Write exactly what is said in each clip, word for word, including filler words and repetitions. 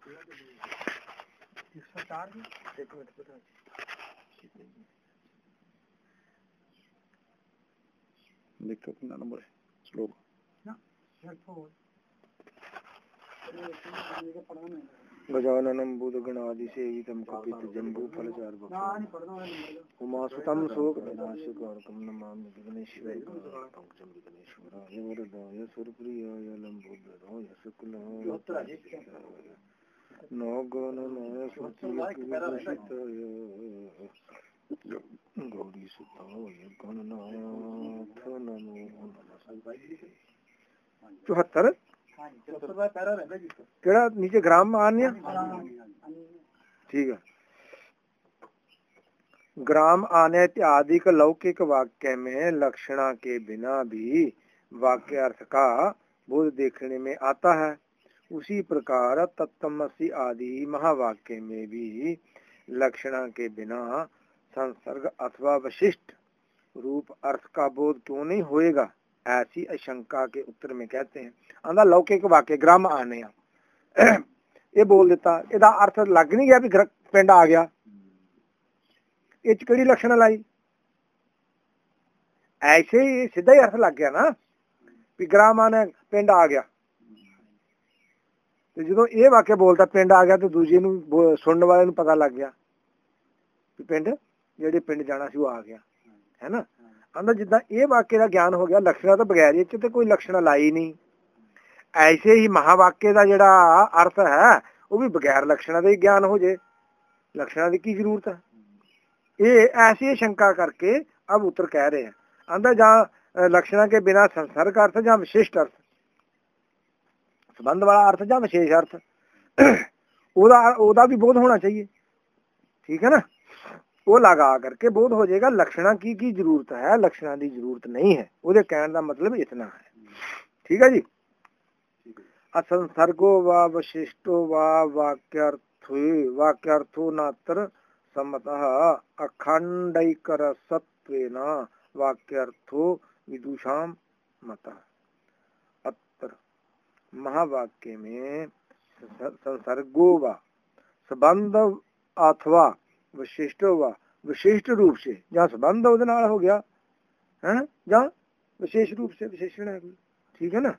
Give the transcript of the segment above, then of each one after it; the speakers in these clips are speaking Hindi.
देखो कितना नंबर है श्लोक गजाननं भूतगणादि सेवितं कपित जम्बू फलचार उमासुतं शोकविनाशकारकं नमामि विघ्नेश्वराय पंकजं विघ्नेश्वराय वरदाय सुरप्रियाय लंबोदराय शुक्लाय नौगणनाय सुचिताय गौरी सुताय गणनाथ नमो नमः। चौहत्तर केड़ा नीचे ग्राम आन्य ठीक है। ग्राम आने इत्यादि लौकिक वाक्य में लक्षणा के बिना भी वाक्य अर्थ का बोध देखने में आता है। उसी प्रकार तत्तमसि आदि महावाक्य में भी लक्षणा के बिना संसर्ग अथवा विशिष्ट रूप अर्थ का बोध क्यों नहीं होएगा, ऐसी आशंका के उत्तर में कहते हैं आंदा लौकिक वाक्य ग्राम आने ये बोल देता ਇਹਦਾ अर्थ लग नहीं गया भी पिंड आ गया, ये किहड़ी लक्षण लाई, ऐसे ही सीधा ही अर्थ लग गया ना भी ग्राम आने पिंड आ गया। तो जो ये वाक्य बोलता पिंड आ गया तो दूजे नूं सुनने वाले नूं पता लग गया भी पिंड जेड़े पिंड जाना सी वो आ गया है ना। आंदा जिदा ये वाक्य का ज्ञान हो गया लक्षणा तो बगैर ये तो कोई लक्षण लाई नहीं, ऐसे ही महावाक्य का जिहड़ा अर्थ है वो भी बगैर लक्षणा का ज्ञान हो जाए, लक्षणा की की जरूरत है। ये ऐसी शंका करके अब उत्तर कह रहे हैं आंदा जहाँ लक्षणा के बिना संसर्ग अर्थ या विशिष्ट अर्थ संबंध वाला अर्थ या विशेष अर्थ ओदा ओदा भी बोध होना चाहिए, ठीक है ना। वो लगा करके बोध हो जाएगा लक्षणा की की जरूरत है, लक्षणा की जरूरत नहीं है। वो कहने का मतलब इतना है, ठीक है जी। असंसर्गो व विशिष्टो व वाक्यर्थो वाक्यर्थो नात्र सम्मतः अखंडैकरसत्वेन वाक्यर्थो विदुषां मतः। अत्र महावाक्य में संसर्गो व संबंध अथवा विशिष्ट व विशिष्ट रूप से जहाँ संबंध उहदे नाल हो गया है, जहाँ विशेष रूप से विशेषण है, ठीक है ना।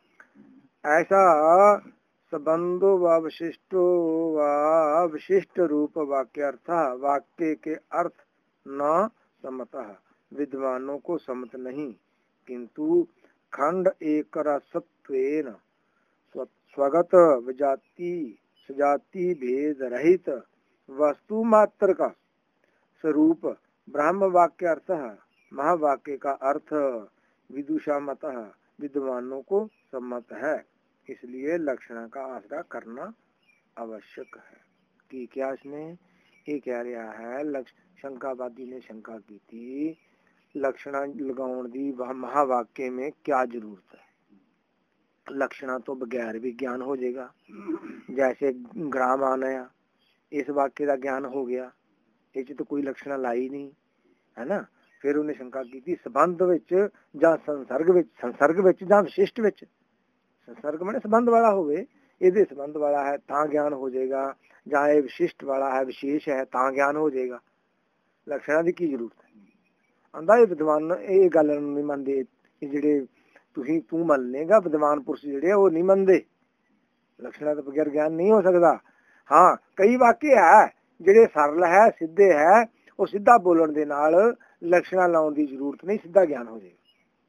ऐसा संबंधो व विशिष्टो व विशिष्ट रूप वाक्यर्थ वाक्य के अर्थ न सम्मतः विद्वानों को सम्मत नहीं, किंतु खंड एक रसत्वेन स्वगत विजाति सजाति भेद रहित वस्तु मात्र का स्वरूप ब्रह्म वाक्य अर्थ महावाक्य का अर्थ विदुषा मतः विद्वानों को सम्मत है, इसलिए लक्षणा का आसरा करना आवश्यक है। कि क्या इसमें ये कह रहा है, शंकावादी ने शंका की थी लक्षणा लगाउण दी महावाक्य में क्या जरूरत है, लक्षणा तो बगैर भी ज्ञान हो जाएगा। जैसे ग्राम आना इस वाक्य का ज्ञान हो गया, इस तो कोई लक्षणा लाई नहीं है ना। फिर उन्हें शंका की थी संबंध विच जां संसर्ग विच, संसर्ग विच जां विशिष्ट विच, संसर्ग माने संबंध वाला होवे, इहदे संबंध वाला है तां ज्ञान हो जाएगा, जां ये विशिष्ट वाला है विशेष है तां ज्ञान हो जाएगा, लक्षणा की की जरूरत है। आंदा ये विद्वान ये गल नहीं मनदे, जिहड़े तुसीं तू मन लेगा विद्वान पुरुष जिहड़े वो नहीं मनदे, लक्षणा तो बगैर ज्ञान नहीं हो सकता। हाँ कई वाक्य है जिहड़े सरल है सीधे है, वो सीधा बोलण दे नाल लक्षणा लाउण दी जरूरत नहीं, सीधा ज्ञान हो जाएगा।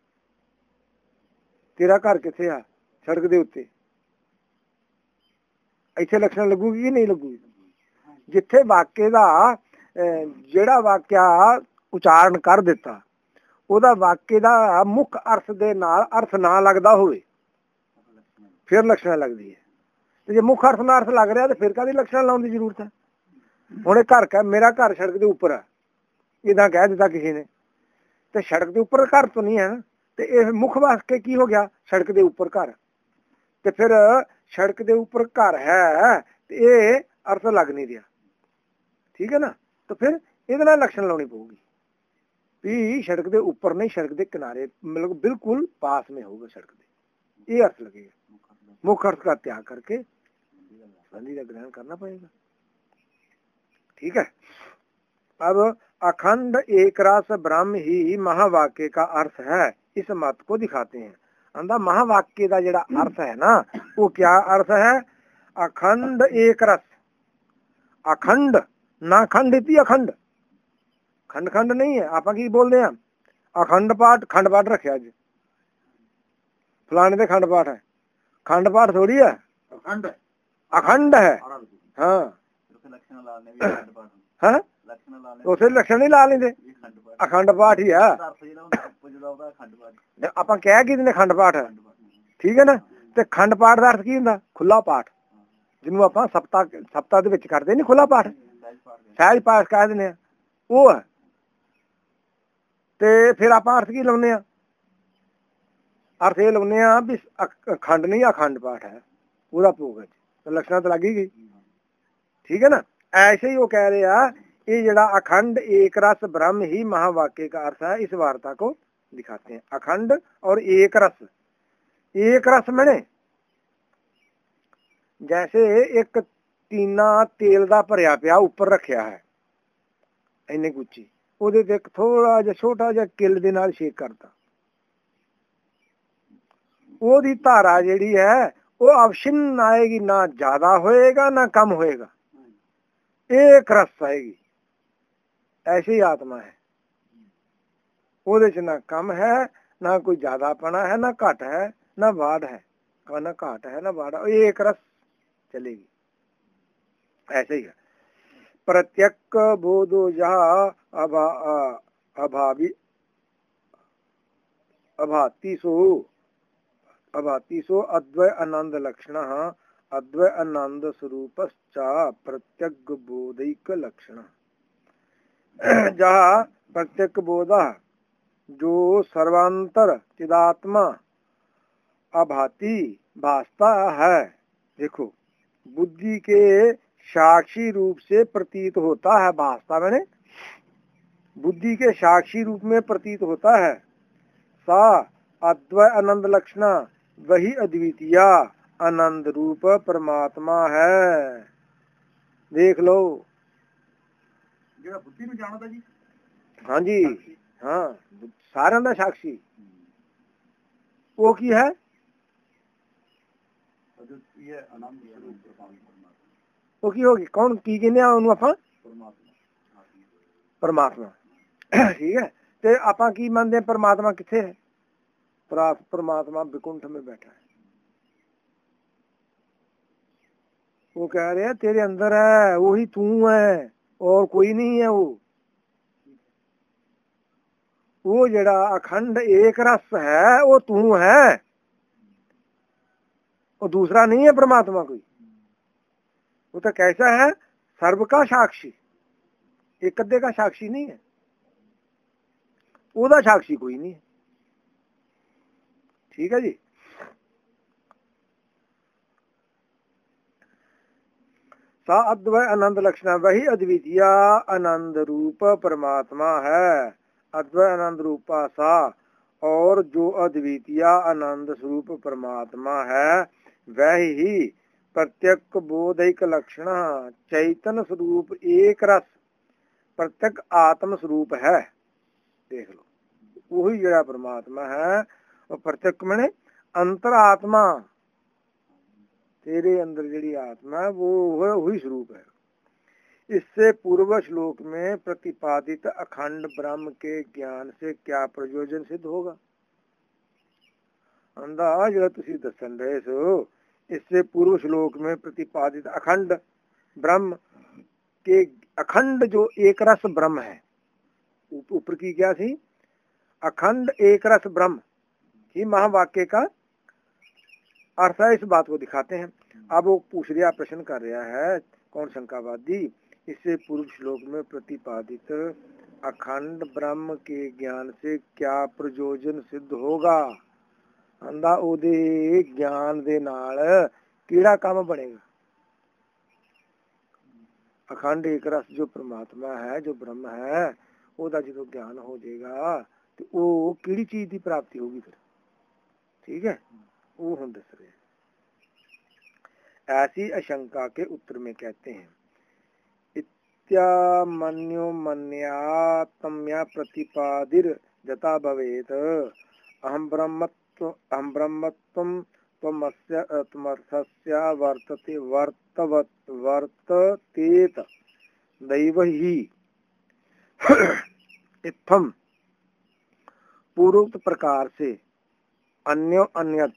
तेरा घर किथे आ, सड़क दे उत्ते, इत्थे लक्षण लगूगी कि नहीं लगूगी। जिथे वाक्य दा जिहड़ा वाक्या उचारण कर दिता ਉਹਦਾ वाक्य दा मुख अर्थ दे नाल अर्थ ना लगदा होवे फिर लक्षण लगदी है। तो जे मुख अर्थ ना अर्थ लग रहा तो फिर काहदी लक्षण लाउण दी जरूरत है। हुण घर कह मेरा घर सड़क के उपर है, इदा कह दिता किसी ने, तो सड़क के उपर घर तो नहीं है ना, तो यह मुख वाक्य की हो गया सड़क के उपर घर, तो फिर सड़क के उपर घर है तो ये अर्थ लग नहीं रहा, ठीक है ना। तो फिर ये लक्षण लाउणी पऊगी भी सड़क के उपर नहीं, सड़क के किनारे मतलब बिल्कुल पास में होगा सड़क के, ये अर्थ लगेगा। मुख अर्थ का त्याग करके संधि का ग्रहण करना पड़ेगा। ठीक है। अब अखंड एक रस ब्रह्म ही महावाक्य का अर्थ है, इस मत को दिखाते हैं। अंदा महावाक्य का जड़ा अर्थ है ना, वो क्या अर्थ है? अखंड एक रस। अखंड ना खंड इति अखंड, खंड खंड नहीं है। आप की बोलते हैं अखंड पाठ, खंड पाठ रखे अज फलाने दे खंड पाठ है, खंड पाठ थोड़ी है, अखंड अखंड है। हाँ हाँ उसे लक्षण नहीं ला लेंगे, अखंड पाठ ही है। आप कह कि खंड पाठ है, ठीक है ना। ते खंड पाठ का अर्थ की हुंदा? खुला पाठ, जिन्हों आप सप्ताह सप्ताह दे विच करदे नहीं खुला पाठ, सहज पाठ कह दिंदे आ, वो है। ते फिर आप अर्थ की लाउने आ? अर्थ ये लाउने आ भी खंड नहीं अखंड पाठ है, पूरा भोग है, तो लक्षण तो लग ही गई। ठीक है ना। ऐसे ही वो कह रहे हैं ये जड़ा अखंड एक रस ब्रह्म ही महावाक्य का अर्थ है, इस वार्ता को दिखाते हैं। अखंड और एक रस, एक रस मैंने जैसे एक टीना तेल का भरिया पिया उपर रखिया है इन्नी गुच्ची, ਉਹਦੇ ਤੇ ਇੱਕ ਥੋੜਾ ਜਿਹਾ ਛੋਟਾ ਜਿਹਾ ਕਿੱਲ ਦੇ ਨਾਲ ਸ਼ੇਕ ਕਰਤਾ, ਉਹਦੀ ਧਾਰਾ ਜਿਹੜੀ ਹੈ ਉਹ ਅਵਸ਼ਿਨ ਆਏਗੀ, ਨਾ ਜ਼ਿਆਦਾ ਹੋਏਗਾ ਨਾ कम होएगा, एक रस आएगी। ऐसे ही आत्मा है, ਉਹਦੇ ਚ ना कम है ना कोई ज्यादापना है, ना घट है ना बाढ़ है, ना घाट है ना बाढ़, एक रस चलेगी। ऐसे ही है। प्रत्यक बोधो जहा अभा अभावी अभाति सो अभाति सो अद्वय आनंद लक्षण, अद्वय आनंद स्वरूपश्चा प्रत्यक बोधिक लक्षण। जहा प्रत्यक बोधा जो सर्वांतर चिदात्मा अभाति भासता है, देखो बुद्धि के साक्षी रूप से प्रतीत होता है, भासता मैंने बुद्धि के साक्षी रूप में प्रतीत होता है। सा अद्वय आनंद लक्षण वही अद्वितीय आनंद रूप परमात्मा है। देख लो बुद्धि में जानता जी। हाँ जी, हाँ सारा का साक्षी वो की है, वो की होगी कौन की कहने आप परमात्मा। ठीक है। ते आप की मानते हैं परमात्मा किथे है? परमात्मा विकुंठ में बैठा है। वो कह रहे हैं तेरे अंदर है, वही तू है और कोई नहीं है। वो वो जड़ा अखंड एक रस है वो तू है, वो दूसरा नहीं है परमात्मा कोई। वो तो कैसा है? सर्व का साक्षी, एक अद्धे का साक्षी नहीं है, ओदा साक्षी कोई नहीं है। ठीक है जी। सा अद्वय आनंद लक्षण वही अद्वितीय आनंद रूप परमात्मा है। अद्वय आनंद रूपा सा, और जो अद्वितीय आनंद स्वरूप परमात्मा है वह ही प्रत्यक बोधिक लक्षण चैतन्य स्वरूप एक रस प्रत्यक आत्म स्वरूप है। देख लो वही जड़ा परमात्मा है, और प्रत्यक मैंने अंतरात्मा, तेरे अंदर जड़ी आत्मा है वो वही स्वरूप है। इससे पूर्व श्लोक में प्रतिपादित अखंड ब्रह्म के ज्ञान से क्या प्रयोजन सिद्ध होगा? अंदा जरा तुसी दसन रहे सो, इससे पूर्व श्लोक में प्रतिपादित अखंड ब्रह्म के, अखंड जो एक रस ब्रह्म है, ऊपर की क्या थी? अखंड एक रस ब्रह्म ही महावाक्य का अर्थ है। इस बात को दिखाते हैं। अब वो पूछ रहा, प्रश्न कर रहा है कौन शंकावादी, इससे पूर्व श्लोक में प्रतिपादित अखंड ब्रह्म के ज्ञान से क्या प्रयोजन सिद्ध होगा? अंदा ओदे ज्ञान दे नाल किहड़ा काम बनेगा? अखंड एक रस जो परमात्मा है, जो ब्रह्म है, ओदा जो ज्ञान हो जाएगा तो वो किहड़ी चीज की प्राप्ति होगी फिर? ठीक है, वो हम दस रहे। ऐसी आशंका के उत्तर में कहते हैं इत्यामन्यो मन्यातम्या प्रतिपादिर जता भवेत अहम ब्रह्मत्व अहम ब्रह्मत्वम त्वमस्य त्वमर्थस्य वर्तते वर्तवत वर्ततेत दैव ही इत्थम पूर्वोक्त प्रकार से अन्यो अन्य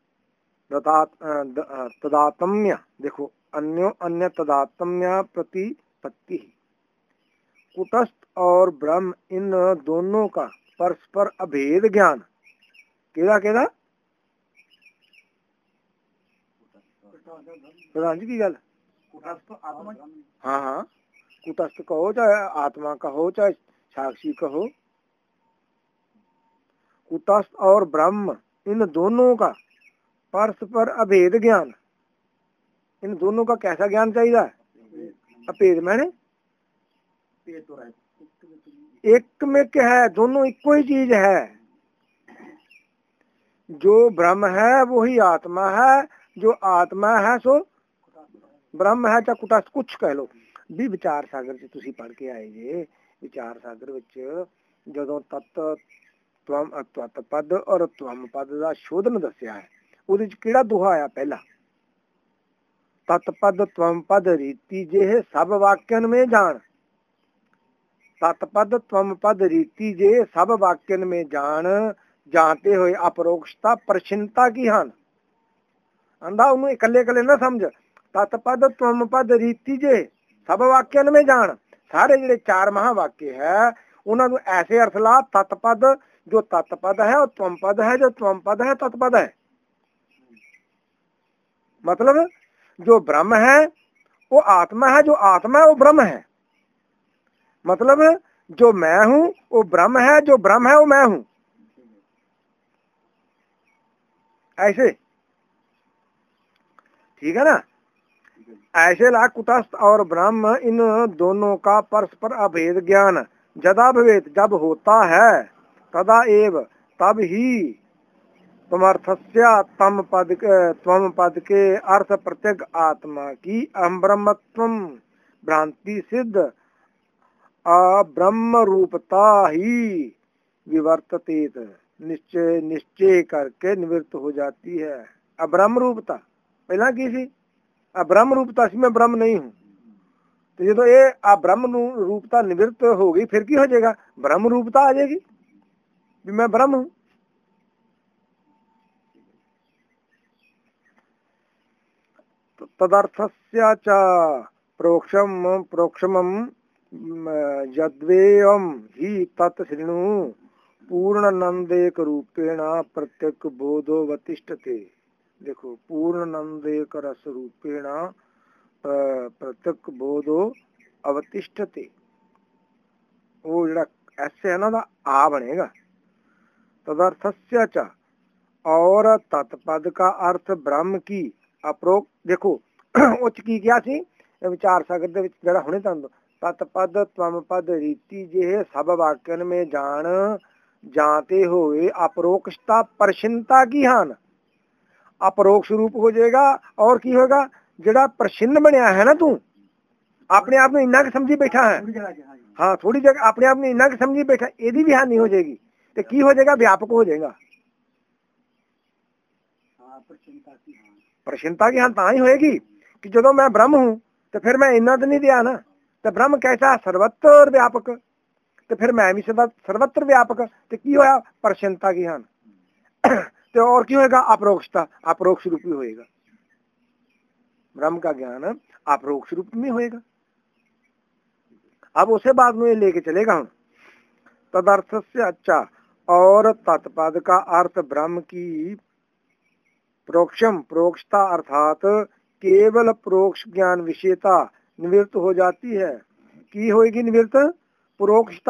तदात्म्य देखो अन्यो अन्य तदात्म्य प्रतिपत्ति कुटस्थ और ब्रह्म इन दोनों का परस्पर अभेद ज्ञान केदा केदा प्रधान जी की गल हाँ हाँ कुटस्थ कहो चाहे आत्मा कहो चाहे साक्षी कहो कुटस्थ और ब्रह्म इन दोनों का परस्पर अभेद ज्ञान इन दोनों का कैसा ज्ञान चाहिए अभेद मैंने एक में क्या है दोनों इको ही चीज है जो ब्रह्म है वही आत्मा है जो आत्मा है सो ब्रह्म है चाहे कुटस्थ कुछ कह लो भी विचार सागर से तुसी पढ़ के आए जे विचार सागर विच जदों तत् त्वम तत् पद और त्वम पद का शोधन दस्या है ਉਹਦੇ ਚ ਕਿਹੜਾ ਦੋਹਾ ਆਇਆ ਪਹਿਲਾ तत्पद त्वम पद रीति जे सब वाक्यन में जान तत्पद त्वम पद रीति जे सब वाक्यन में जान जानते हुए अपरोक्षता प्रचिन्नता की हान अंधा उन्हें इकल्ले इकल्ले न समझ तत्पद त्वम पद रीति जे सब वाक्यन में जान सारे ਜਿਹੜੇ चार महावाक्य है उन्होंने ऐसे अर्थ ला तत्पद जो तत्पद है और त्वम पद है जो त्वम पद है तत्पद है मतलब जो ब्रह्म है वो आत्मा है जो आत्मा है वो ब्रह्म है मतलब जो मैं हूं वो ब्रह्म है जो ब्रह्म है वो मैं हूं ऐसे ठीक है ना ऐसे ला कुटस्थ और ब्रह्म इन दोनों का परस्पर अभेद ज्ञान जदा भवेत जब होता है तदा एव तब ही तमर्थस्या तम पद त्वम पद के अर्थ प्रत्येक आत्मा की अहम ब्रह्मत्वम भ्रांति सिद्ध अब्रह्म रूपता ही विवर्ततेत निश्चय निश्चय करके निवृत्त हो जाती है। अब्रह्म रूपता पहला की सी अब्रह्म रूपता सी मैं ब्रह्म नहीं हूँ तो जो ये अब्रह्म रूपता निवृत्त हो गई फिर की हो जाएगा ब्रह्म रूपता आ जाएगी मैं ब्रह्म हूँ। तदर्थस्य च प्रोक्षम प्रोक्षमं यद्वेयं हि तत् शृणु पूर्णानंदेक रूपेण प्रत्यक बोधोवतिष्ठते। देखो पूर्णानंदेक रस रूपेण प्रत्यक बोधो अवतिष्ठते वो जरा ऐसे है ना दा आ बनेगा। तदर्थस्य च और तत्पद का अर्थ ब्रह्म की अप्रोक देखो उच्च की क्या सी विचार सागर दे विच जड़ा हुणे तां तत्पद त्वम पद रीति जे सब वाक्यन में जान जानते हुए अपरोक्षता प्रचिन्नता की हान अपरोक्ष रूप हो जाएगा और की होगा जड़ा प्रचिन्न बनया है ना तू अपने आप में इन्ना के समझी बैठा है हाँ थोड़ी जगह अपने आप में इन्ना के समझी बैठा एदी भी हानि हो जाएगी तो की हो जाएगा व्यापक हो जाएगा प्रचिन्नता की हान ता ही होएगी कि जो मैं ब्रह्म हूँ तो फिर मैं इन्ना तो नहीं दिया ना तो ब्रह्म कैसा सर्वत्र व्यापक तो फिर मैं भी सदा सर्वत्र व्यापक तो की होया प्रचिन्नता की हान तो और की होएगा अपरोक्षता अपरोक्ष रूप में होएगा ब्रह्म का ज्ञान अपरोक्ष रूप में होएगा। अब उसे बाद में लेके चलेगा हम तदर्थ से अच्छा और तत्पद का अर्थ ब्रह्म की प्रोक्षम प्रोक्षता अर्थात केवल प्रोक्ष ज्ञान विषयता निवृत्त हो जाती है। की होगी निवृत्त प्रोक्षता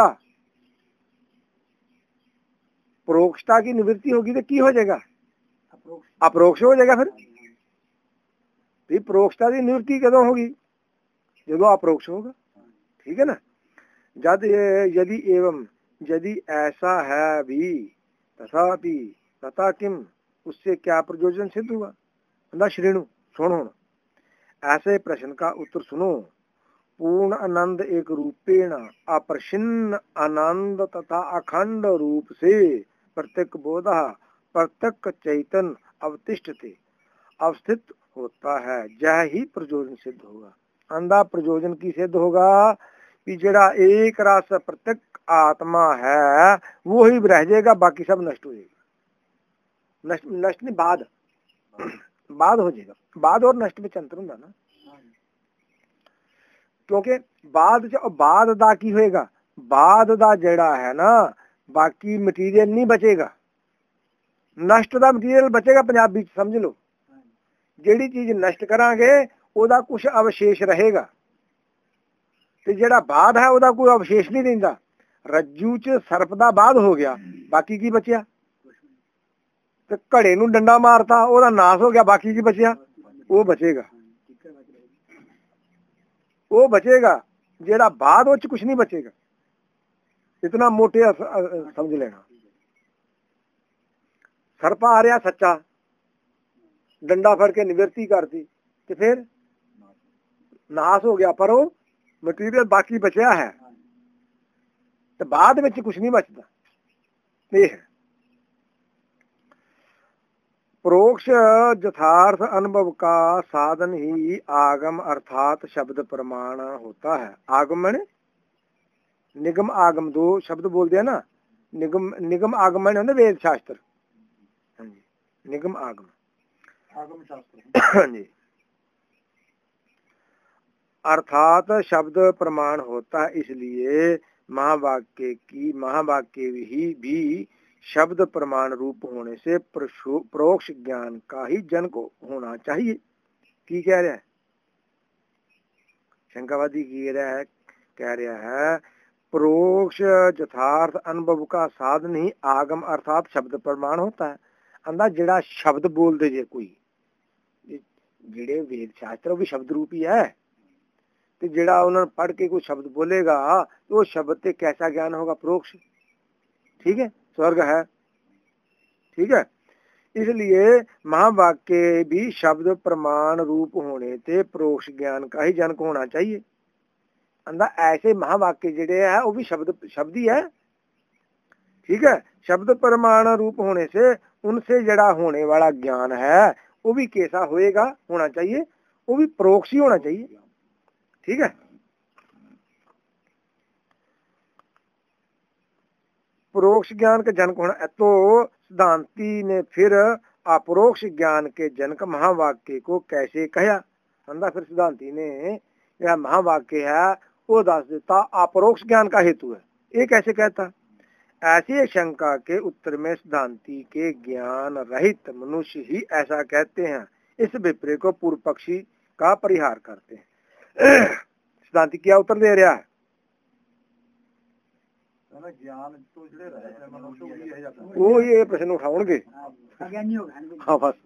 प्रोक्षता की निवृत्ति होगी तो की हो जाएगा अप्रोक्ष हो जाएगा फिर प्रोक्षता की निवृत्ति कदों होगी जब अप्रोक्ष होगा ठीक है ना। जद यदि एवं यदि ऐसा है भी तथापि तथा किम उससे क्या प्रयोजन सिद्ध हुआ ना श्रेणु सुनो ऐसे प्रश्न का उत्तर सुनो। पूर्ण आनंद एक रूपेण अप्रच्छिन्न आनंद तथा अखंड रूप से प्रत्येक बोध प्रत्येक चैतन्य अवतिष्ठते अवस्थित होता है। यह ही प्रयोजन सिद्ध होगा। अंधा प्रयोजन की सिद्ध होगा कि जड़ा एक रस प्रत्येक आत्मा है वो ही रह जाएगा, बाकी सब नष्ट हो जाएगा। नष्ट नष्ट नहीं बाद बाद हो जाएगा। बाद और नष्ट में अंतर होगा ना, क्योंकि बाद बाद दा की होएगा, बाद दा जड़ा है ना बाकी मटीरियल नहीं बचेगा, नष्ट दा मटीरियल बचेगा। पंजाबी समझ लो, जेड़ी चीज नष्ट करांगे ओदा कुछ अवशेष रहेगा, ते जेड़ा बाद है ओदा कोई अवशेष नहीं रहिंदा। रज्जू च सर्प दा बाद हो गया, बाकी की बचिया? ते घड़े नूं डंडा मारता ओदा नाश हो गया, बाकी की बचिया? वो बचेगा, वो बचेगा। जेड़ा बाद उच कुछ नहीं बचेगा। इतना मोटे समझ लेना। सर्प आ रहा सच्चा, डंडा फड़ के निवृत्ति करती ते फिर नाश हो गया, पर वो मटीरियल बाकी बचा है, तो बाद में कुछ नहीं बचता। ये परोक्ष यथार्थ अनुभव का साधन ही आगम अर्थात शब्द प्रमाण होता है। आगम मैंने निगम आगम, दो शब्द बोल दिया ना। निगम निगम आगम मैंने वेद शास्त्र, हाँ जी, निगम आगम आगम शास्त्र, हाँ जी। अर्थात शब्द प्रमाण होता है, इसलिए महावाक्य की महावाक्य ही भी शब्द प्रमाण रूप होने से परोक्ष ज्ञान का ही जन को होना चाहिए। की कह रहा है शंकावादी? की रहा है कह रहा है परोक्ष यथार्थ अनुभव का साधन ही आगम अर्थात शब्द प्रमाण होता है। अंदा जड़ा शब्द बोल दे जे कोई, जेड़े वेद शास्त्र भी शब्द रूप ही है, तो जेड़ा उन्होंने पढ़ के कोई शब्द बोलेगा तो वो शब्द से कैसा ज्ञान होगा? परोक्ष। ठीक है, स्वर्ग है, ठीक है। इसलिए महावाक्य भी शब्द प्रमाण रूप होने से परोक्ष ज्ञान का ही जनक होना चाहिए। अंदा ऐसे महावाक्य जेड़े है वो भी शब्द शब्द ही है, ठीक है। शब्द प्रमाण रूप होने से उनसे जड़ा होने वाला ज्ञान है वो भी कैसा होएगा? होना चाहिए, वो भी परोक्ष ही होना चाहिए, ठीक है। परोक्ष ज्ञान के जनक होना, तो सिद्धांती ने फिर अपरोक्ष ज्ञान के जनक महावाक्य को कैसे कहा? अंदा फिर सिद्धांती ने यह महावाक्य है वो दस देता अपरोक्ष ज्ञान का हेतु है, ये कैसे कहता? ऐसी शंका के उत्तर में सिद्धांती के ज्ञान रहित मनुष्य ही ऐसा कहते हैं। इस विपरीत को पूर्व पक्षी का परिहार करते हैं। सिद्धांती क्या उत्तर दे रहा है? वो ये प्रश्न उठाओगे, हाँ बस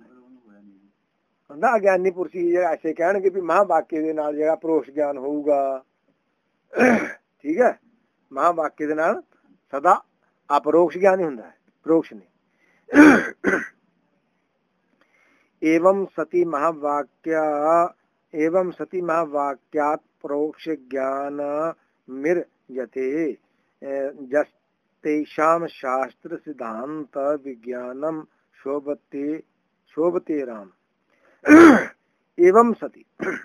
ना अज्ञानी पुरुषी ऐसे कहणगे भी महावाक्य दे नाल जेड़ा परोक्ष ज्ञान होगा, ठीक है। महावाक्य दे नाल सदा अपरोक्ष ज्ञान ही हुंदा है, परोक्ष नहीं। एवं सती महावाक्य एवं सती महावाक्यात् परोक्ष ज्ञान मिर्यते जस्तेषां शास्त्र सिद्धांत विज्ञानम शोभते शोभते राम। एवं सती,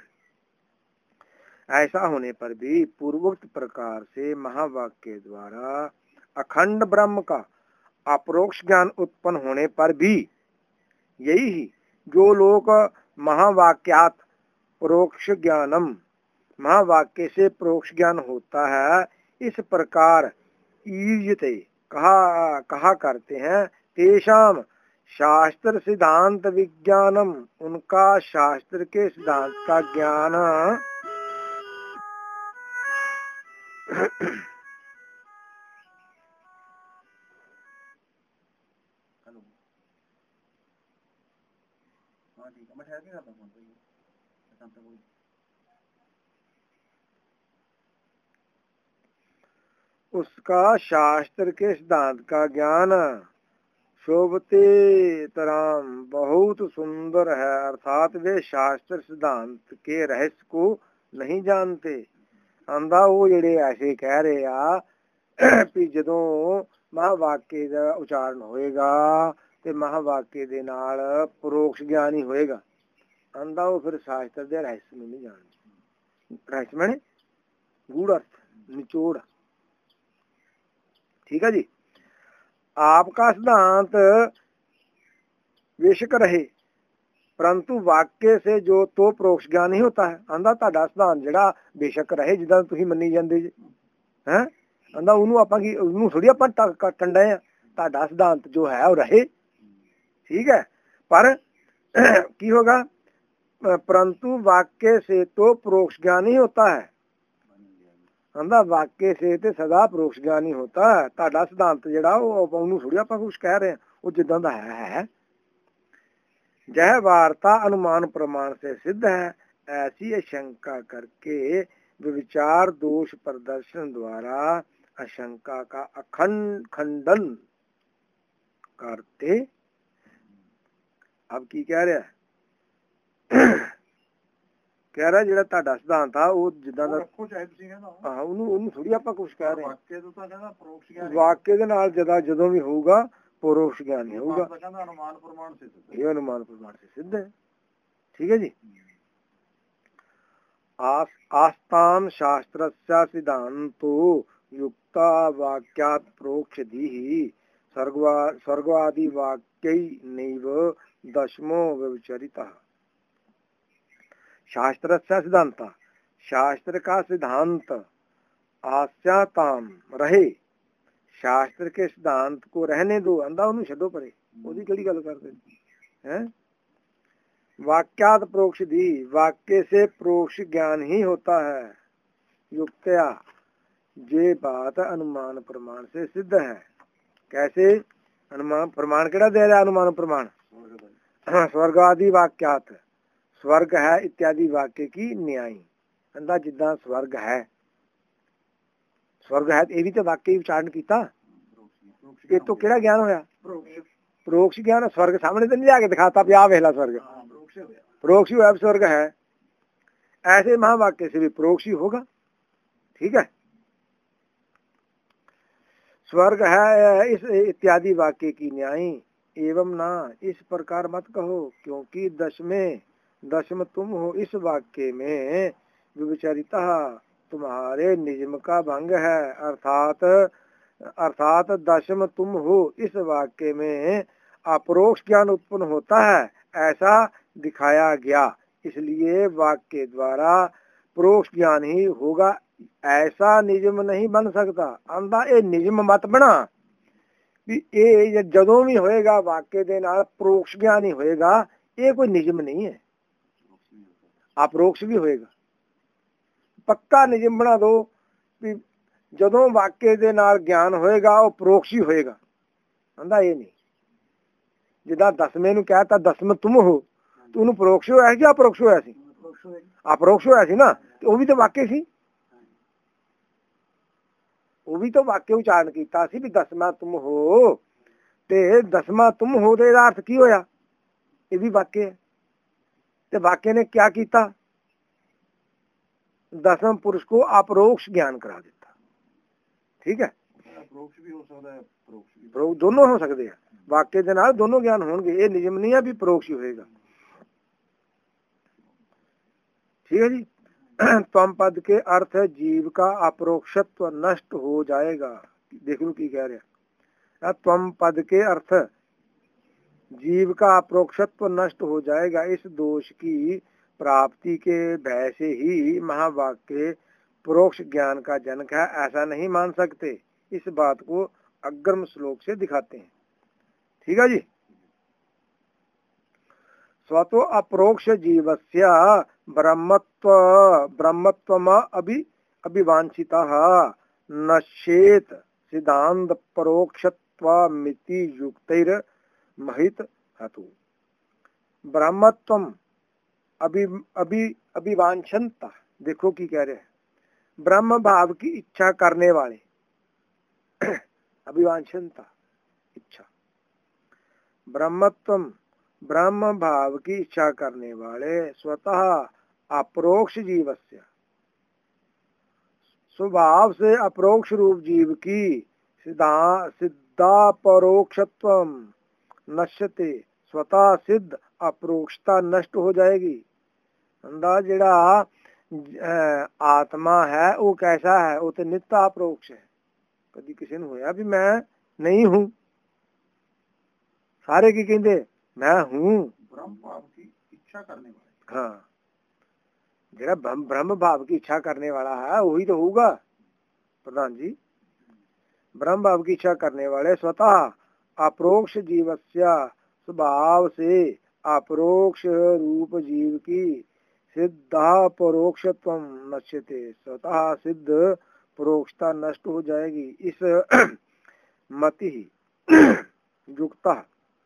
ऐसा होने पर भी पूर्वोक्त प्रकार से महावाक्य द्वारा अखंड ब्रह्म का अपरोक्ष ज्ञान उत्पन्न होने पर भी यही ही जो लोग महावाक्यात परोक्ष ज्ञानम, महावाक्य से परोक्ष ज्ञान होता है, इस प्रकार ईयते कहा कहा करते हैं। तेषाम शास्त्र सिद्धांत विज्ञानम, उनका शास्त्र के सिद्धांत का ज्ञान उसका शास्त्र के सिद्धांत का ज्ञान शोभते तराम बहुत सुंदर है, अर्थात वे शास्त्र सिद्धांत के रहस्य को नहीं जानते। आंदा वो जेड़े ऐसे कह रहे आ भी जदों महावाक्य का उच्चारण होएगा ते महावाक्य दे नाल परोक्ष ज्ञान ही होएगा। आंदा वो फिर शास्त्र दे रहस्य नहीं जानते। रहस्य माने गूढ़ अर्थ, निचोड़। ठीक है जी। आपका सिद्धांत बेशक रहे परंतु वाक्य से जो तो परोक्ष ज्ञान ही होता है। आंदा ਤੁਹਾਡਾ सिद्धांत ਜਿਹੜਾ बेशक रहे जिदा ਤੁਸੀਂ ਮੰਨੀ ਜਾਂਦੇ ਜੀ ਹੈ। आंदा ਉਹਨੂੰ ਆਪਾਂ ਕੀ ਉਹਨੂੰ ਥੋੜੀ ਆਪਾਂ ਕੱਟਣ ਡਏ ਆ। ਤੁਹਾਡਾ सिद्धांत जो है वो रहे। ठीक है। पर की होगा परंतु वाक्य से तो परोक्ष ज्ञान ही होता है। आंदा वाक्य से ते सदा परोक्ष ज्ञान ही होता है। ਤੁਹਾਡਾ सिद्धांत ਜਿਹੜਾ ਉਹ ਉਹਨੂੰ ਥੋੜੀ ਆਪਾਂ ਕੁਝ ਕਹਿ ਰਹੇ ਆ। ਉਹ ਜਿੱਦਾਂ ਦਾ है है। जह वार्ता अनुमान प्रमाण से सिद्ध है, ऐसी शंका करके विचार दोष प्रदर्शन द्वारा आशंका का अखंड खंडन करते। अब की कह रहा है कह रहा ਜਿਹੜਾ ਤੁਹਾਡਾ ਸਿਧਾਂਤ ਆ ਉਹ ਜਿੱਦਾਂ ਦਾ ਰੱਖੋ ਚਾਹੇ ਤੁਸੀਂ ਕਹਿੰਦਾ ਹਾਂ ਉਹਨੂੰ ਉਹਨੂੰ ਥੋੜੀ ਆਪਾਂ ਕੁਝ ਕਹਿ ਰਹੇ ਹਾਂ। ਵਾਕਿਆ ਤੋਂ ਤਾਂ ਕਹਿੰਦਾ ਪਰੋਕਸ਼ ਗਿਆਨ ਵਾਕਿਆ ਦੇ ਨਾਲ ਜਦਾ ਜਦੋਂ ਵੀ ਹੋਊਗਾ परोक्ष ज्ञान ही होगा। अनुमान प्रमाण से सिद्ध, ये अनुमान प्रमाण से सिद्ध है। ठीक है जी। आस, आस्तान शास्त्र सिद्धांतो युक्ता वाक्यात् प्रोक्ष दी सर्गवा स्वर्गवादी वाक्य नैव दशमो व्यवचरिता। शास्त्र सिद्धांत, शास्त्र का सिद्धांत आस्याताम रहे, शास्त्र के सिद्धांत को रहने दो। आंदा उन्हें छड्डो परे, ओदी केड़ी गल करदे हैं। वाक्यात प्रोक्ष दी, वाक्य से प्रोक्ष ज्ञान ही होता है। युक्तया जे बात अनुमान प्रमाण से सिद्ध है। कैसे अनुमान प्रमाण केड़ा दे रहा? अनुमान प्रमाण स्वर्ग आदि वाक्यात, स्वर्ग है इत्यादि वाक्य की न्यायी। आंदा जिद्दां स्वर्ग है, स्वर्ग है ये भी तो वाक्य उच्चारण किया। ये तो केड़ा ज्ञान होया? परोक्ष ज्ञान। स्वर्ग सामने तो नहीं जाके दिखाता भी आ वेला स्वर्ग, परोक्ष हुआ स्वर्ग है। ऐसे महावाक्य से भी परोक्ष ही होगा। ठीक है। स्वर्ग है इस इत्यादि वाक्य की न्यायी। एवं ना इस प्रकार मत कहो, क्योंकि दशमें दशम तुम हो इस वाक्य में विचारिता तुम्हारे निजम का भंग है। अर्थात अर्थात दशम तुम हो इस वाक्य में अपरोक्ष ज्ञान उत्पन्न होता है, ऐसा दिखाया गया। इसलिए वाक्य द्वारा परोक्ष ज्ञान ही होगा, ऐसा निजम नहीं बन सकता। आंदा ये निजम मत बना भी ये जदों भी होएगा वाक्य दे नाल परोक्ष ज्ञान ही होएगा। ये कोई निजम नहीं है, अपरोक्ष भी होएगा। पक्का निजम बना दो भी जदों वाक्य दे नाल ज्ञान होएगा वो परोक्ष ही होएगा। आंदा ये नहीं जिदा दसवें नूं कहता दसम तुम हो तो उन्होंने परोक्ष होया कि अपरोक्ष होया सी? अपरोक्ष होया सी ना। तो वो भी तो वाक्य सी, वो भी तो वाक्य उच्चारण कीता सी भी दसमा तुम हो। ते दसमा तुम हो तो इहदा अर्थ की होया? ये भी वाक्य है। ते वाक्य ने क्या कीता? दसम पुरुष को अपरोक्ष ज्ञान करा देता। ठीक है। अपरोक्ष भी हो सकता है, परोक्ष भी, दोनों हो सकते हैं। वाक्य के नाल दोनों ज्ञान होंगे। ये नियम नहीं है भी परोक्ष ही होएगा। ठीक है जी। त्वम पद के अर्थ है जीव का अपरोक्षत्व नष्ट हो जाएगा। देख लो की कह रहे। त्वम पद के अर्थ जीव का अपरोक्षत्व नष्ट हो जाएगा। इस दोष की प्राप्ति के भय से ही महावाक्य परोक्ष ज्ञान का जनक है, ऐसा नहीं मान सकते। इस बात को अग्रम श्लोक से दिखाते हैं। ठीक है जी। स्वतो अपरोक्ष जीवस्य ब्रह्मत्व ब्रह्मत्वम अभि अभिवांछितः नश्येत सिद्धांत परोक्षत्वमिति युक्तैर महित हेतु। ब्रह्मत्वम अभि अभि अभिवांछनता। देखो की कह रहे हैं, ब्रह्म भाव की इच्छा करने वाले। अभिवांछनता इच्छा ब्रह्मत्वम ब्रह्म भाव की इच्छा करने वाले स्वतः अपरोक्ष जीवस्य स्वभाव से अपरोक्ष रूप जीव की सिद्धा सिद्धा परोक्षत्वम नश्यते स्वतः सिद्ध अपरोक्षता नष्ट हो जाएगी। अंदाज जेड़ा आत्मा है वो कैसा है, वो तो नित्य अपरोक्ष है। कभी किसी ने होया भी मैं नहीं हूँ, सारे की कहते मैं हूँ। ब्रह्म भाव की इच्छा करने वाले, हाँ, जेड़ा ब्रह्म भाव की इच्छा करने वाला है वही तो होगा प्रधान जी। ब्रह्म भाव की इच्छा करने वाले स्वतः अपरोक्ष जीवस्य स्वभाव से अपरोक्ष रूप जीव की सिद्धा परोक्षत्व नश्यते स्वतः सिद्ध परोक्षता नष्ट हो जाएगी। इस मति युक्ता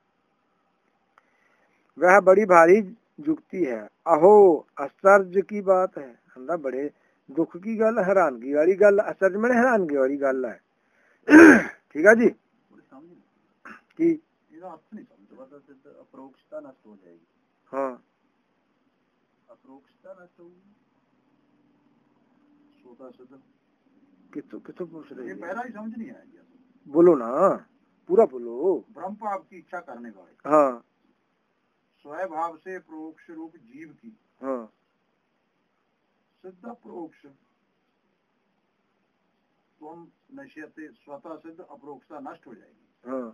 वह बड़ी भारी जुक्ति है। अहो आश्चर्य की बात है, अंदा बड़े दुख की गल, हैरानगी वाली गल, आश्चर्य में हैरानगी वाली गल है। ठीक है जी कि अपरोक्षता नष्ट हो जाएगी। हाँ, अपरोक्षता नष्ट होगी, स्वतः सिद्ध कितो कितो पूछ रहे ये हैं? पहला ही समझ नहीं आया। बोलो ना, पूरा बोलो। ब्रह्म भाव की इच्छा करने वाले, हाँ स्वभाव से प्रोक्ष रूप जीव की हाँ सिद्ध प्रोक्ष तुम नश्यते स्वतः सिद्ध अपरोक्षता नष्ट हो जाएगी। हाँ,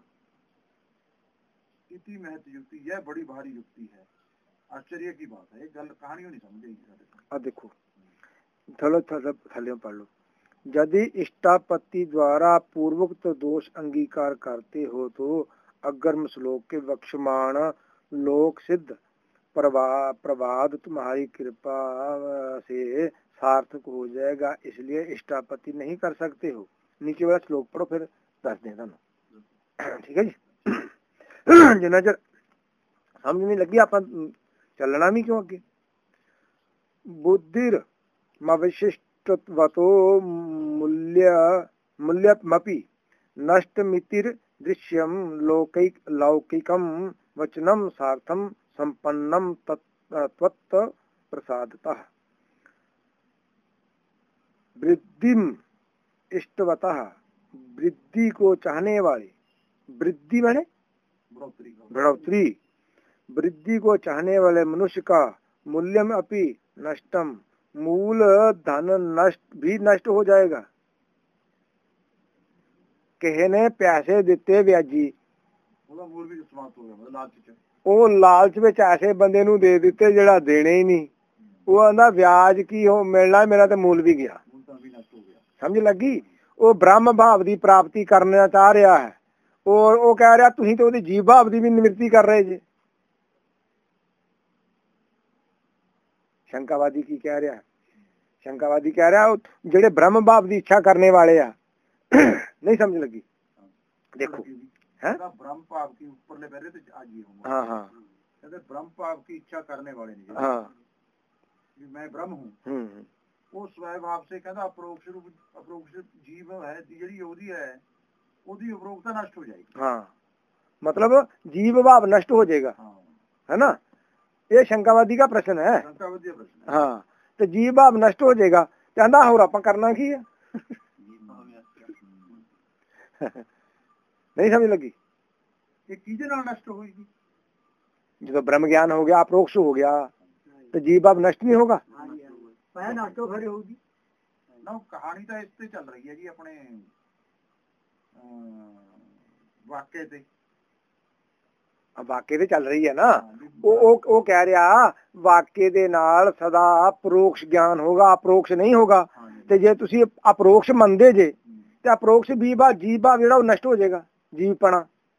इतनी महत्व युक्ति, यह बड़ी भारी युक्ति है। आश्चर्य की बात है, गल कहानियों नहीं समझेगी। अब देखो थलो थलो थले पढ़ लो। यदि इष्टापत्ति द्वारा पूर्वोक्त दोष अंगीकार करते हो तो अग्रम श्लोक के वक्षमाण लोक सिद्ध प्रभा प्रभाद तुम्हारी कृपा से सार्थक हो जाएगा, इसलिए इष्टापत्ति नहीं कर सकते हो। नीचे वाला श्लोक पढ़ो फिर दस देना। ठीक है जी। जो नजर समझ नहीं लगी अपन चलना भी क्यों आगे। बुद्धिर मविशिष्टवतो मूल्य मूल्यमपि नष्टमितिर दृश्यम लौकिक लौकिकम वचनम सार्थम संपन्नम तत्त्वत् प्रसादतः वृद्धिम इष्टवतः वृद्धि को चाहने वाले, वृद्धि माने बढ़ोतरी, वृद्धि को चाहने वाले मनुष्य का मूल्यम अपि नष्टम मूल धन नष्ट भी नष्ट हो जाएगा। कहने पैसे दिते ब्याजी मूल भी समाप्त हो गया, लालच ਉਹ ਲਾਲਚ ਵਿੱਚ ਐਸੇ ਬੰਦੇ ਨੂੰ ਦੇ ਦਿੱਤੇ ਜਿਹੜਾ ਦੇਣੇ ਹੀ ਨਹੀਂ। ਉਹ ਆਂਦਾ ਵਿਆਜ ਕੀ ਹੋ ਮਿਲਣਾ, ਮੇਰਾ ਤੇ ਮੂਲ ਵੀ ਗਿਆ। ਸਮਝ ਲੱਗੀ। ਉਹ ਬ੍ਰਹਮ ਭਾਵ ਦੀ ਪ੍ਰਾਪਤੀ ਕਰਨਾ ਚਾਹ ਰਿਹਾ ਹੈ ਔਰ ਉਹ ਕਹਿ ਰਿਹਾ ਤੁਸੀਂ ਤੇ ਉਹਦੀ ਜੀਵ ਭਾਵ ਦੀ ਵੀ ਨਿਵਰਤੀ ਕਰ ਰਹੇ ਜੇ। शंकावादी की कह रहा है, शंकावादी कह रहा है जेड़े ब्रह्म भाव की इच्छा करने वाले आ। नहीं समझ लगी। देखो है ब्रह्म भाव की ऊपर ले पहले तो आज ये हूं। हाँ हाँ कहते ब्रह्म भाव की इच्छा करने वाले नहीं। हाँ मैं ब्रह्म हूं, वो स्वभाव से कहता अपरोक्ष रूप अपरोक्ष जीव है ਜਿਹੜੀ ਉਹਦੀ है ਉਹਦੀ अपरोक्षता नष्ट हो जाएगी। हाँ मतलब जीव भाव नष्ट हो जाएगा। हाँ। है ना, ये शंकावादी का प्रश्न है। शंकावादी का प्रश्न। हाँ, तो जीव भाव नष्ट हो जाएगा, कहता हो आप करना की है। नहीं समझ लगी। ये चीजें ना नष्ट होगी, जो ब्रह्म ज्ञान हो गया, अपरोक्ष हो गया, तो जीव भाव नष्ट नहीं होगा। नष्ट हो खड़ी होगी ना। कहानी तो इससे चल रही है जी अपने वाक्य से। वाक्य ਤੇ ਚੱਲ ਰਹੀ ਹੈ ਨਾ। ਉਹ ਉਹ ਕਹਿ ਰਿਹਾ ਵਾक्य ਦੇ ਨਾਲ ਸਦਾ ਅਪਰੋਕਸ਼ ਗਿਆਨ ਹੋਗਾ, ਅਪਰੋਕਸ਼ ਨਹੀਂ ਹੋਗਾ। ਤੇ ਜੇ ਤੁਸੀਂ ਅਪਰੋਕਸ਼ ਮੰਨਦੇ ਜੇ ਤੇ ਅਪਰੋਕਸ਼ ਜੀਵਾ ਜੀਵਾ ਜਿਹੜਾ ਉਹ ਨਸ਼ਟ ਹੋ ਜਾਏਗਾ, ਜੀਵਪਣਾ।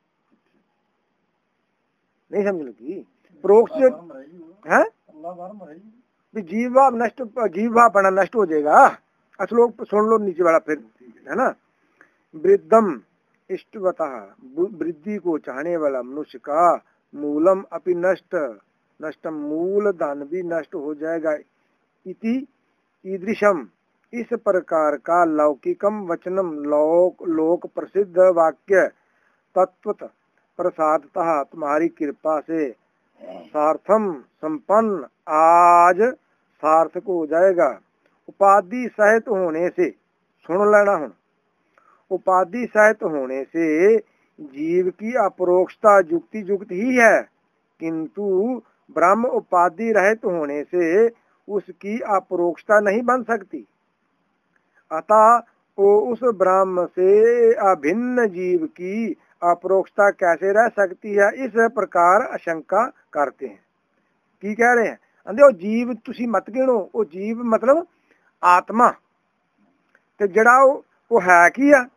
नहीं समझ लगी। परोक्ष है भी जीव भाव नष्ट, जीव भाव पना नष्ट हो जाएगा। श्लोक सुन लो नीचे वाला फिर, है ना। वृद्धम इष्टवतः वृद्धि को चाहने वाला मनुष्य का मूलम अपि नष्ट नष्टम मूल धन भी नष्ट हो जाएगा। इति ईदृशम इस प्रकार का लौकिकम वचनम लोक लोक प्रसिद्ध वाक्य तत्वत प्रसादतः तुम्हारी कृपा से सार्थम संपन्न आज सार्थक हो जाएगा। उपाधि सहित होने से, सुन लेना हूँ, उपाधि सहित होने से जीव की अपरोक्षता युक्ति युक्त ही है, किंतु ब्रह्म उपाधि रहित होने से उसकी अपरोक्षता नहीं बन सकती। अतः वो उस ब्रह्म से अभिन्न जीव की अपरोक्षता कैसे रह सकती है, इस प्रकार आशंका करते हैं। की कह रहे हैं, कहते वो जीव तुसी मत गिनो, वो जीव मतलब आत्मा ते जड़ा वो है की है।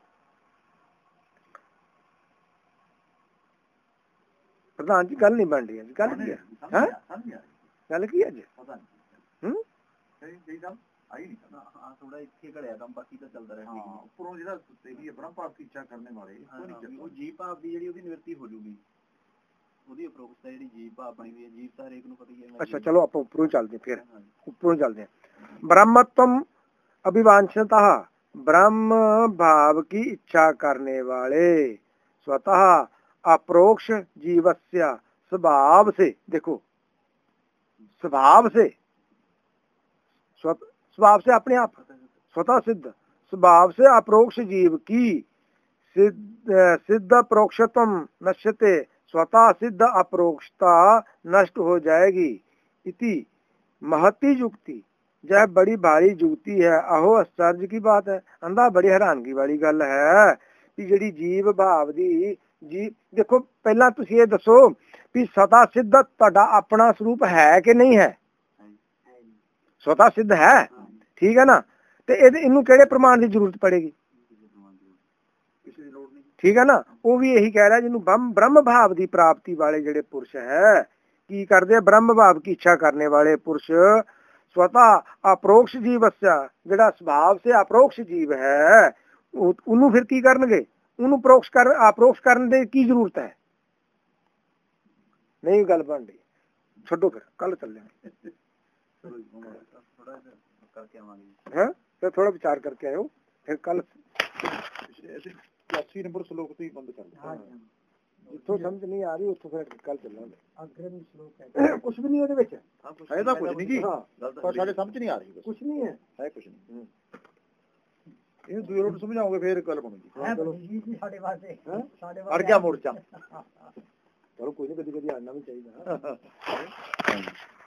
प्रधान जी गल नहीं बन रही है, गल की है, गल की है जी। हम्म थोड़ा इत्थे घड़िया काम बाकी ਤਾਂ ਚੱਲਦਾ ਰਹਿੰਦਾ। ਹਾਂ ਉੱਪਰੋਂ ਜਿਹੜਾ ਸਹੀ ਹੈ ਬ੍ਰਹਮ ਭਾਵ ਦੀ ਇੱਛਾ ਕਰਨ ਵਾਲੇ ਉਹ ਜੀਵ ਭਾਵ ਦੀ ਜਿਹੜੀ ਉਹਦੀ ਨਿਵਰਤੀ ਹੋ ਜੂਗੀ, ਉਹਦੀ ਅਪਰੋਕਸ਼ਤਾ ਜਿਹੜੀ ਜੀਵ ਭਾਵ ਬਣੀ ਹੋਈ ਹੈ, ਜੀਵ ਤਾਂ ਹਰੇਕ ਨੂੰ ਪਤਾ ਹੀ ਹੈ। ਅੱਛਾ ਚਲੋ ਆਪਾਂ ਉੱਪਰੋਂ ਚੱਲਦੇ, ਫਿਰ ਉੱਪਰੋਂ ਚੱਲਦੇ ਹਾਂ। ब्रह्मत्वम अभिवांछता, ब्रह्म भाव की इच्छा करने वाले स्वतः अप्रोक्ष जीवस्य स्वभाव से, देखो स्वभाव से, स्वभाव से अपने आप स्वतः सिद्ध, स्वभाव से अप्रोक्ष जीव की सिद्ध सिद्ध प्रोक्षतम नश्यते, स्वतः सिद्ध अप्रोक्षता नष्ट हो जाएगी। इति महती युक्ति, यह बड़ी भारी युक्ति है। अहो आश्चर्य की बात है, अंधा बड़ी हैरानगी वाली गल है कि जिहड़ी जीव भाव दी जी, देखो पहला तुसीं ये दसो भी स्वतः सिद्ध तुहाडा अपना स्वरूप है कि नहीं है? स्वतः सिद्ध है, ठीक है ना। ते इनू किहड़े प्रमाण की जरूरत पड़ेगी? ठीक है ना। वो भी यही कह रहा है जिन्हों ब्रह्म ब्रह्म भाव की प्राप्ति वाले जिहड़े पुरुष है की करते, ब्रह्म भाव की इच्छा करने वाले पुरुष स्वतः अप्रोक्ष जीवस्य, जिहड़ा स्वभाव से अप्रोक्ष जीव है, उन्होंने फिर की करनगे, उन्होंने प्रोक्ष कर अप्रोक्ष करने की जरूरत है नहीं। गल बन रही, छोड़ो फिर कल चलेंगे हैं, फिर थोड़ा विचार करके आयो, फिर कल अस्सी नंबर श्लोक तो ही बंद कर दो। जिथों समझ नहीं आ रही उथों फिर कल चलांगे। अग्रिम श्लोक है कुछ भी नहीं ਉਹਦੇ ਵਿੱਚ ਹੈ, ਤਾਂ ਕੁਝ ਨਹੀਂ ਜੀ, ਪਰ ਸਾਡੇ ਸਮਝ ਨਹੀਂ ਆ ਰਹੀ, ਕੁਝ ਨਹੀਂ ਹੈ, ਹੈ ਕੁਝ ਨਹੀਂ। ਇਹ ਦੂਏ ਰੋਟ ਸਮਝਾਓਗੇ ਫਿਰ ਗੱਲ ਬਣੂਗੀ। ਹੈ ਜੀ ਜੀ ਸਾਡੇ ਵਾਸਤੇ, ਸਾਡੇ ਵਾਸਤੇ ਅੜ ਗਿਆ ਮੋਰਚਾ। ਚਲੋ ਕੋਈ ਨਹੀਂ, ਕਦੀ ਕਦੀ ਆਣਾ ਵੀ ਚਾਹੀਦਾ।